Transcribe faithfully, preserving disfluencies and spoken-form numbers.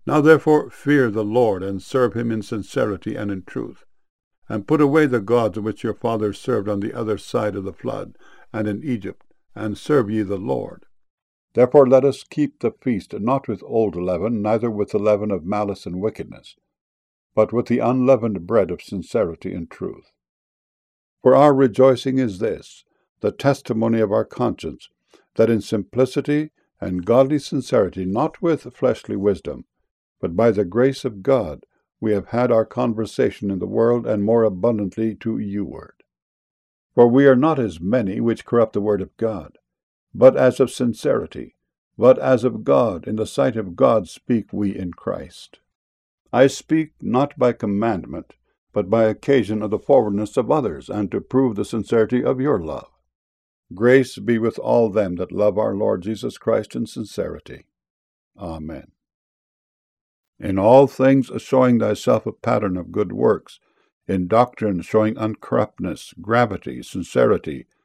Now therefore fear the Lord, and serve him in sincerity and in truth. And put away the gods which your fathers served on the other side of the flood, and in Egypt, and serve ye the Lord. Therefore let us keep the feast, not with old leaven, neither with the leaven of malice and wickedness, but with the unleavened bread of sincerity and truth. For our rejoicing is this, the testimony of our conscience, that in simplicity and godly sincerity, not with fleshly wisdom, but by the grace of God, we have had our conversation in the world, and more abundantly to youward. For we are not as many which corrupt the word of God, but as of sincerity, but as of God, in the sight of God speak we in Christ. I speak not by commandment, but by occasion of the forwardness of others, and to prove the sincerity of your love. Grace be with all them that love our Lord Jesus Christ in sincerity. Amen. In all things showing thyself a pattern of good works, in doctrine showing uncorruptness, gravity, sincerity,